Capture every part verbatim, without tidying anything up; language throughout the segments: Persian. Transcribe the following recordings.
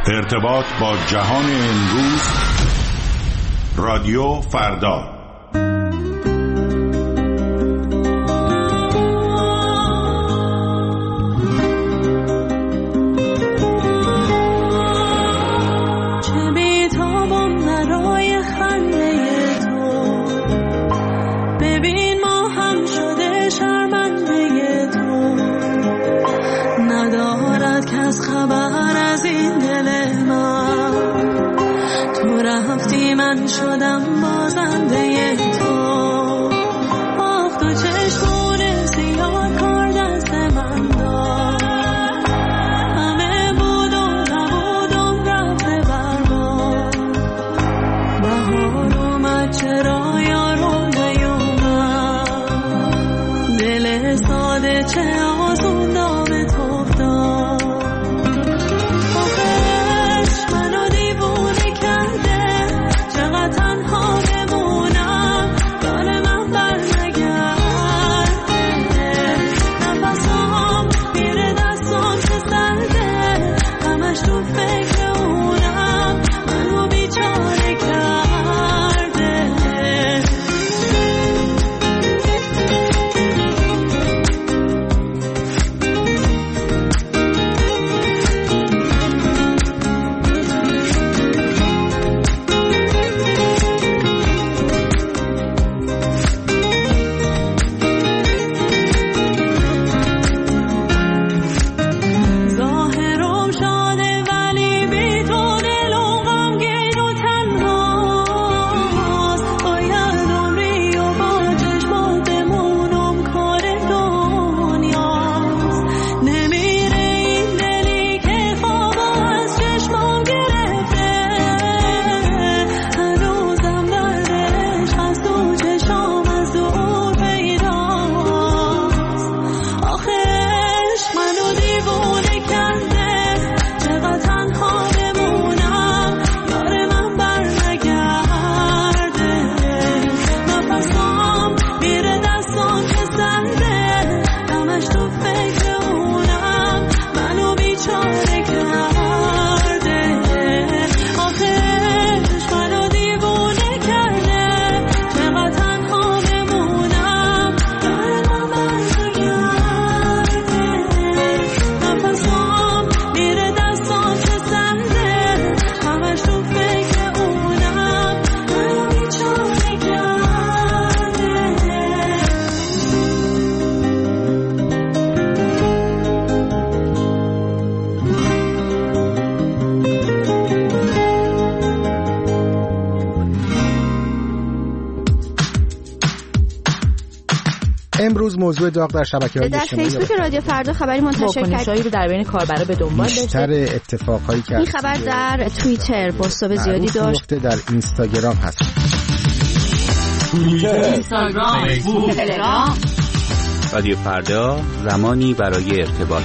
ارتباط با جهان امروز، رادیو فردا. من شدم بازنده تو، آخ تو چشمون سیاه کار دست من داد، همه بود و نبودم رفته برباد، بهار اومد چرا یارو نیومد، دل ساده چه آسون دام تو افتاد، آخش منو دیوونه کرده، تنها بمونم داره من بر نگرده، نفسام میره دستام چه سرده، همش تو فکر اونم منو بیچاره کرده. امروز موضوع داغ در شبکه‌های اجتماعی در فیسبوک رادیو فردا خبری منتشر کرد رو در بین کاربرا به دنبال داشته. بیشتر اتفاقایی که این خبر در توییتر پست‌های زیادی داشت. در اینستاگرام هست. توییتر، اینستاگرام، فیسبوک، تلگرام. رادیو فردا، زمانی برای ارتباط.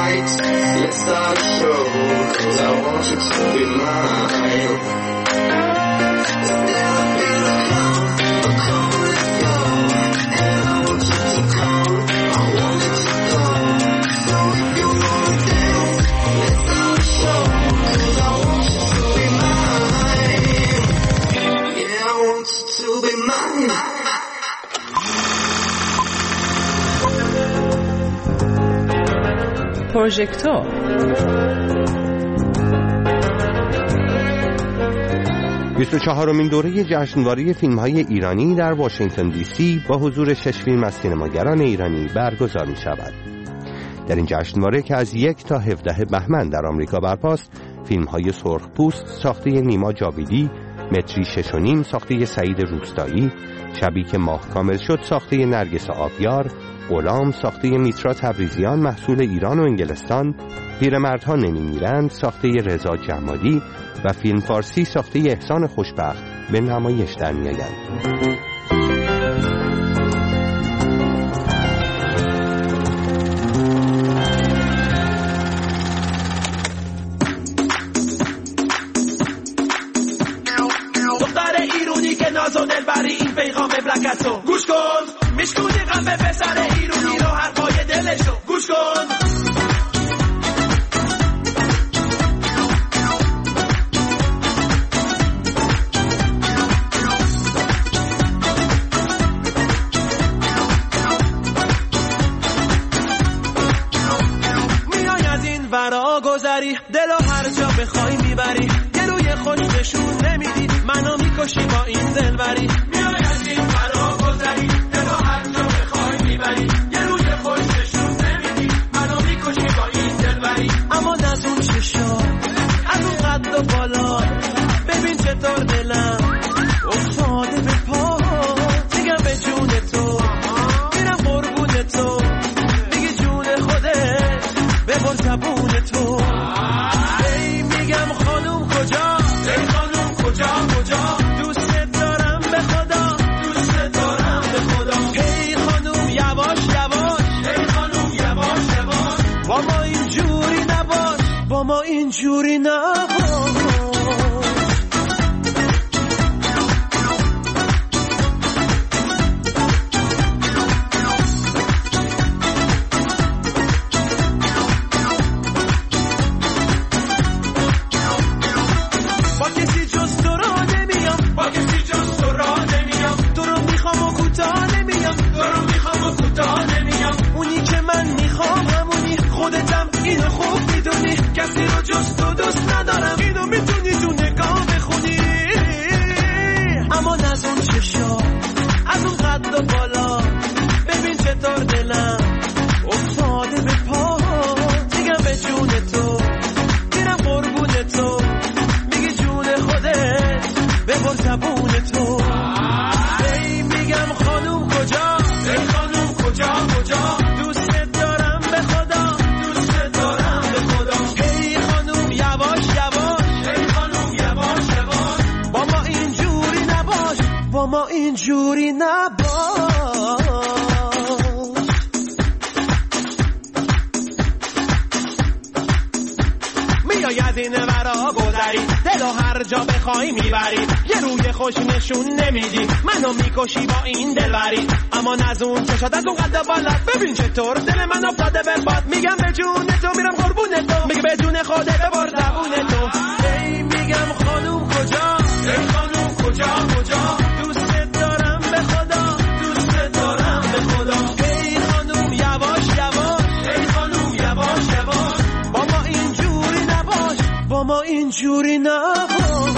lights, let's start a show, 'cause I want you to be mine. پروژکتور بیست و چهارمین دوره جشنواره فیلم‌های ایرانی در واشنگتن دی سی با حضور شش فیلم از سینماگران ایرانی برگزار می‌شود. در این جشنواره که از یک تا هفدهم بهمن در آمریکا برپاست، فیلم‌های سرخپوست ساخته نیما جاویدی، متری شش و نیم ساخته سعید روستایی، شبی که ماه کامل شد ساخته نرگس آبیار، غلام ساخته میترا تبریزیان محصول ایران و انگلستان، پیرمردها نمیمیرند ساخته رضا جمالی و فیلم فارسی ساخته احسان خوشبخت به نمایش در می‌آیند. دختر ایرونی که ناز و دلبری این پیغام مملکتو گوش کن، میشکونی غم به پسر ایرونی رو حرفای دلشو گوش کن. میای از این ورا گذری دلو هر جا بخوای میبری، یه روی خوش نشون نمیدی منو میکشی با این دلبری. میای از این ورا گذری دلو هر جا بخوای میبری، یه روی خوش نشون نمیدی منو میکشی با این دلبری. اما از اون چشا از اون قد و بالا ببین چطور دلم افتاده به پا، میگم به جون تو میرم قربون تو، میگی جون خودت ببر زبون تو. ای میگم خانوم کجا، ای خانوم کجا کجا، دوست دارم به خدا، دوست دارم به خدا. ای خانوم یواش یواش، ای خانوم یواش یواش، با ما اینجوری نباش، با ما اینجوری نباش. کسی رو جز تو دوست ندارم، اینو میتونی تو نگاه بخونی. اما از اون چشا از اون قد و بالا ببین چطور دلم افتاده به پا، میگم به جون تو میرم قربون تو، میگی جون خودت ببر زبون تو. ای میگم خانوم کجا، ای خانوم کجا کجا، دوست دارم به خدا، دوست دارم به خدا. ای خانوم یواش یواش، ای خانوم یواش یواش، با ما اینجوری نباش، با ما اینجوری نباش. میای از این ورا گذری دلو هر جا بخوای میبری، یه روی خوش نشون نمیدی منو میکشی با این دلبری. اما از اون چشات از اون قد بالات ببین چطور دل من افتاده به باد، میگم به جون تو میرم قربون تو، میگه به جون خودت ببر زبون تو. ای میگم خانوم کجا، ای خانوم کجا کجا، دوست دارم به خدا، دوست دارم به خدا. ای خانوم یواش یواش، ای خانوم یواش یواش، با ما اینجوری نباش، با ما اینجوری نباش.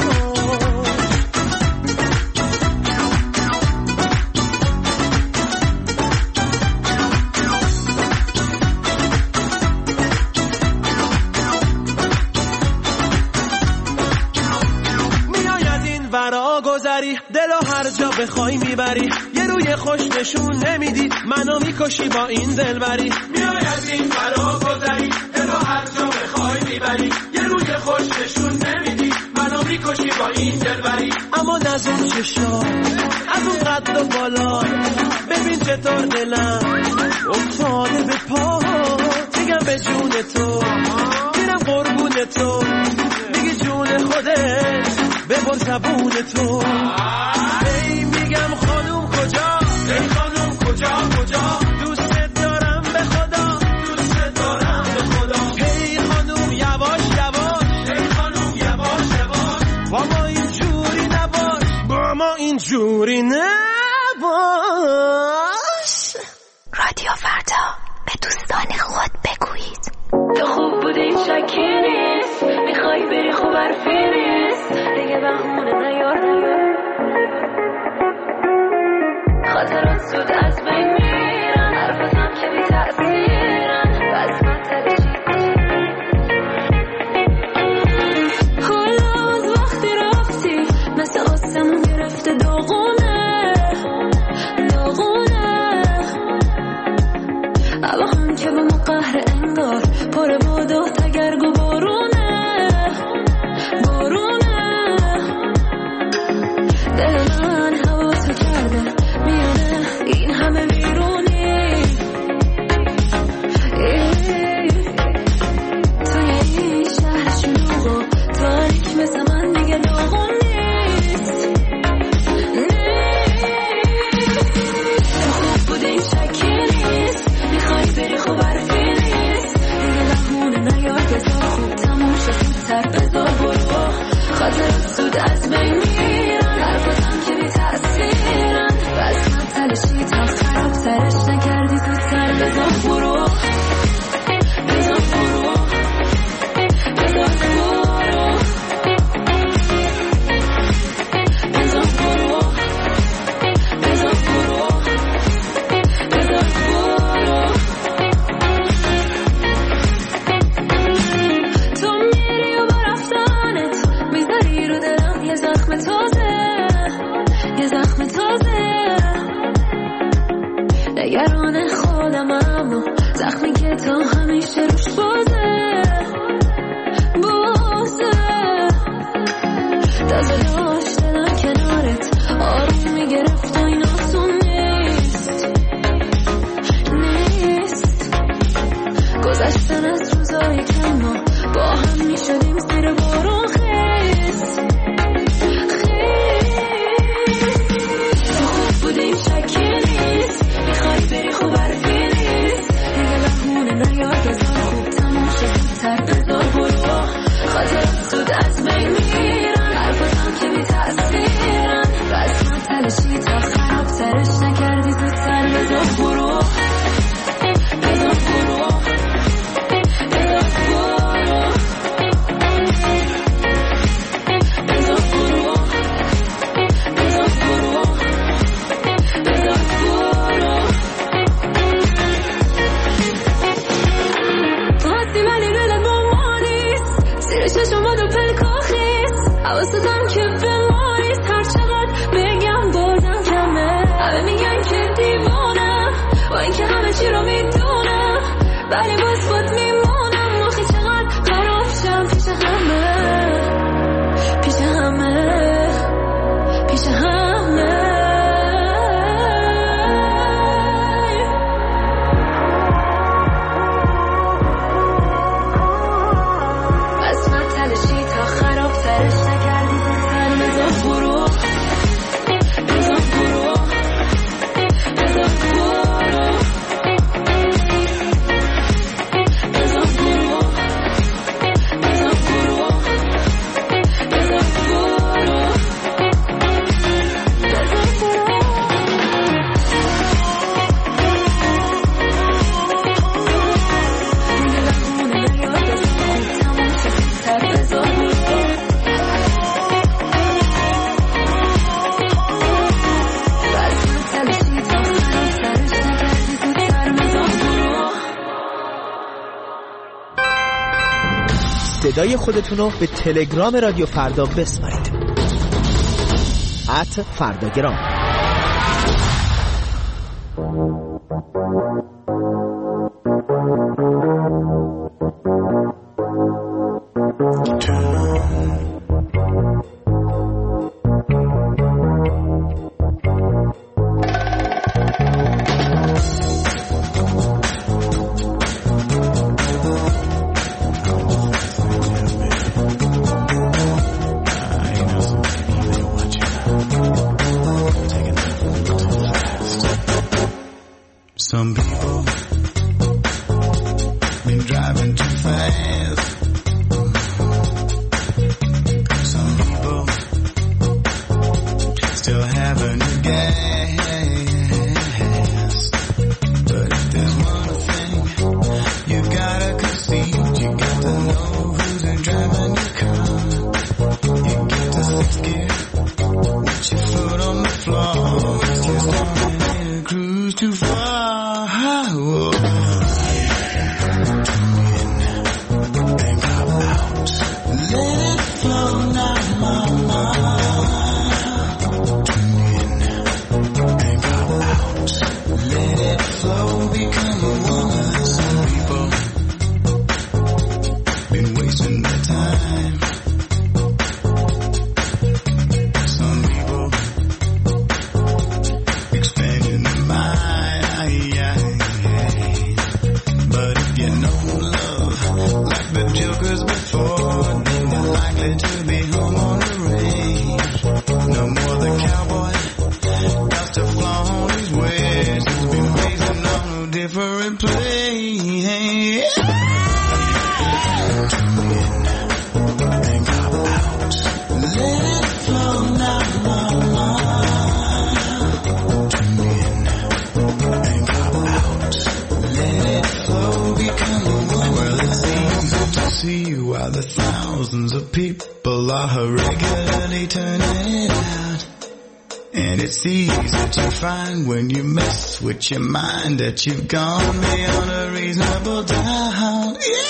گذری دلو هر جا بخوای میبری، یه روی خوش نشون نمیدی منو میکشی با این دلبری. میای از این ورا گذری دلو هر جا بخوای میبری، یه روی خوش نشون نمیدی منو میکشی با این دلبری. اما از اون چشا از اون قد و بالا ببین چطور دلم افتاده به پا، میگم به جون تو زبون تو. ای میگم خانوم کجا، ای خانوم کجا کجا، دوست دارم به خدا، دوست دارم به خدا. ای خانوم یواش یواش، ای خانوم یواش یواش، با ما اینجوری نباش، با ما اینجوری نباش. رادیو فردا، به دوستان خود بگویید تو خوب بودی شکی نیست، میخوای بری خوب حرفی نیست، دیگه بهونه نیار نیار. خاطرات زود از بین میرن، حرفتم که بی تأثیرن، بس من تلشی حالا از وقتی رفتی مثل آسمون گرفته داغونه داغونه. اما هم که با ما قهر انگار پر باد و تگرگ و بارونه بارونه. دل من هوا تو کرده میونه این همه بیرونی، توی این شهر شلوغ و تاریک مثل من دیگه داغون نیست نیست. تو خوب بودی شکی نیست، میخوای بری خوب حرفی نیست، دیگه لحونه نیار بذار خوب تموم شد زودتر بذار برو. خاطرات زود از بین میرن، حرفتم که بی تأثیرن، بس من تلشی تا خراب سرش نکردی زودتر بذار برو بذار برو بذار برو بذار برو بذار برو بذار برو. تو میری و با رفتنت میذاری رو دلم یه زخم تازه یه زخم تازه. نگران خودم اما زخمی که تا همیشه روش بازه بازه. تازه داشت دلم کنارت آروم میگرفت و این آسون نیست نیست. گذشتن از روزایی که ما با هم میشدیم زیر بارون خیست خیست. تو خوب بودیم شکی نیست، میخوای بری خوب حرفی نیست، دیگه بهونه نیار بذار خوب تموم شد زودتر بذار برو. خاطرات زود از بین میرن، حرفتم که بی تأثیرن، بس من تلشی تا خراب سرش نکردی زودتر بذار برو بذار برو بذار برو بذار برو بذار برو بذار برو. خواستی ولی دلت با ما نیست، زیر چشمات و پلکا خیست، حواستم که به ما نیست، هر چقدر بگم بازم کمه. همه میگن که دیوانم با این که همه چی رو میدونم، ولی باز خود میمونم. آخه چقدر خراب شم پیش همه پیش همه پیش همه. بس من تلشی تا خراب سرش نکردی زودتر بذار برو بذار برو بذار برو بذار برو بذار برو بذار برو بذار برو. دیگه لحونه نیار بذار خوب تموم شد زودتر بذار برو. بس من تلشی تا خراب سرش نکردی زودتر بذار برو. صدای خودتونو به تلگرام رادیو فردا بسپارید. ات فرداگرام. Some people been driving too fast. Some people still having a gas. But if there's one thing you gotta concede, you got to know who's driving your car. You get to sixth gear with your foot on the floor. You're starting to cruise too far. Whoa. When you mess with your mind that you've gone beyond a reasonable doubt. Yeah.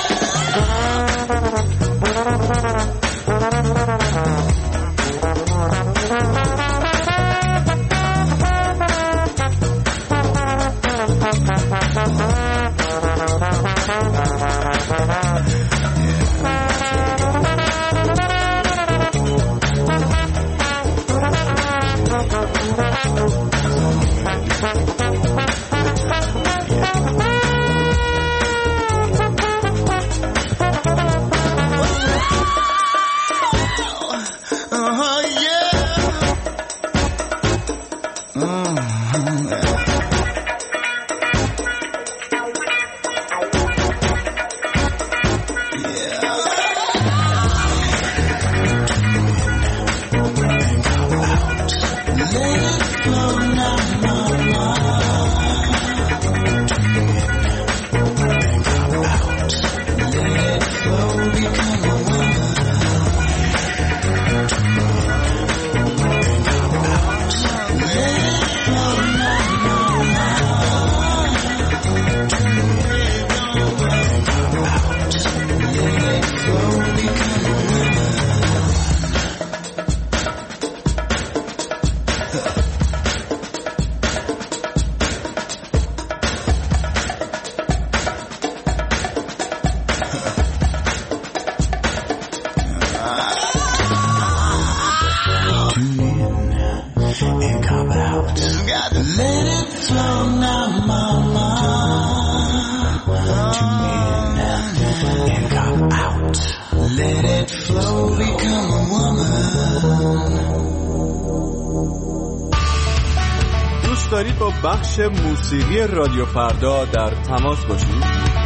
دارید با بخش موسیقی رادیو فردا در تماس باشید؟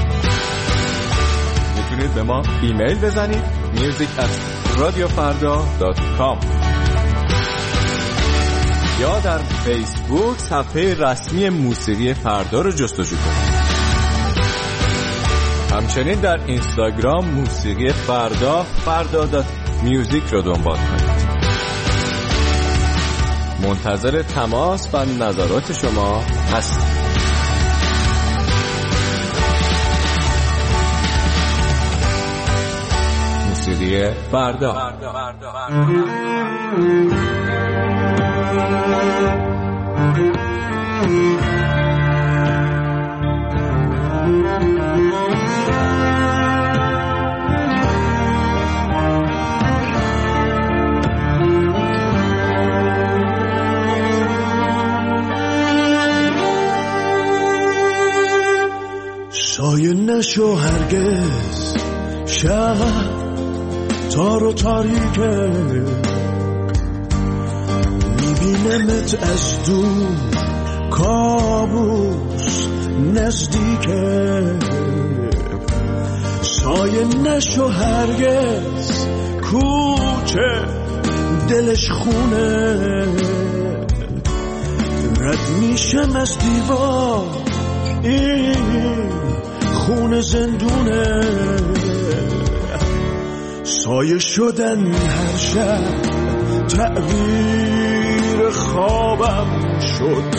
میتونید به ما ایمیل بزنید music at radiofarda dot com یا در فیسبوک صفحه رسمی موسیقی فردا رو جستجو کنید. همچنین در اینستاگرام موسیقی فردا فردا دات میوزیک رو دنبال کنید. منتظر تماس و نظرات شما هستم. موسیقی فردا. سایه نشو هرگز شب تار و تاریکه، میبینمت از دور کابوس نزدیکه، سایه نشو هرگز کوچه دلش خونه، رد میشم از دیوار این خونه زندونه، سایه شدن هر شب تعبیر خوابم شد،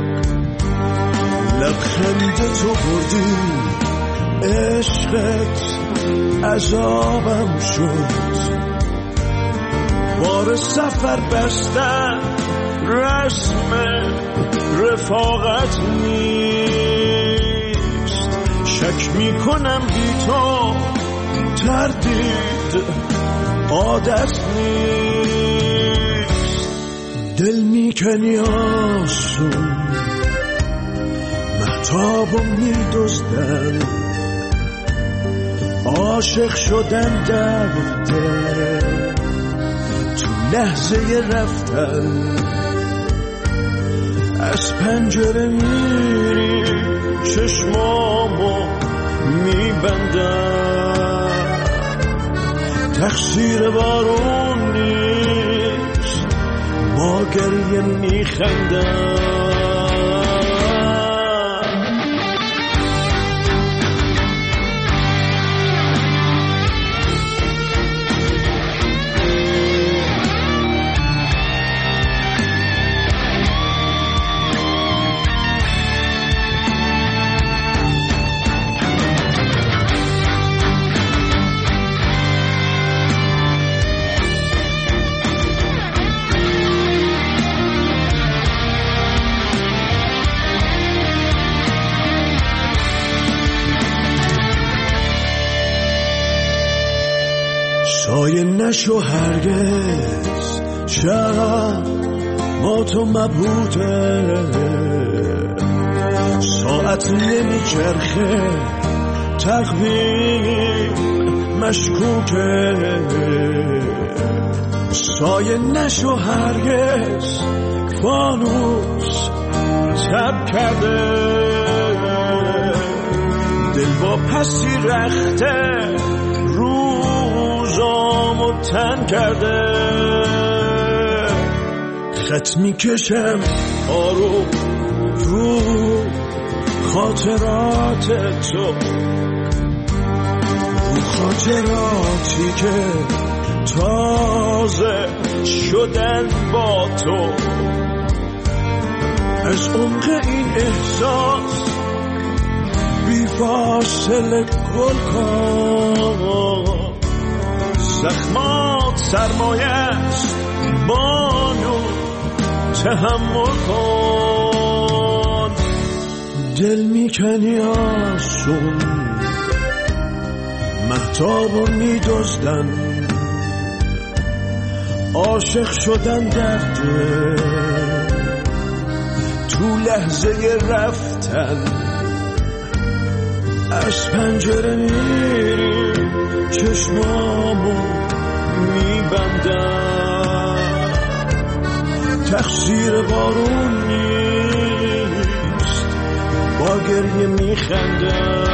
لبخند تو بردی عشقت عذابم شد، بار سفر بستن رسم رفاقت نیست، شک میکنم بی تو تردید عادت نیست، دل میکنی آسون مهتاب و میدزدن، عاشق شدن درده تو لحظه رفتن، از پنجره میری چشمامو میبندم، تقصیر بارون نیست ما گریه میخندم. سایه نشو هرگز شب با تو مبهوته، ساعت نمیچرخه تقویم مشکوکه، سایه نشو هرگز فانوس تب کرده، دل با پسی رخته روزامو تن کرده، خط میکشم آروم رو خاطرات تو، رو خاطراتی که تازه شدن با تو، از عمق این احساس بی فاصله گل کن، زخمات سرمایه است بانو تحمل کن، دل میکنی آسون مهتابو میدزدن، عاشق شدن درده تو لحظه رفتن، از پنجره میری چشمامو میبندم، تقصیر بارون نیست با گریه میخندم.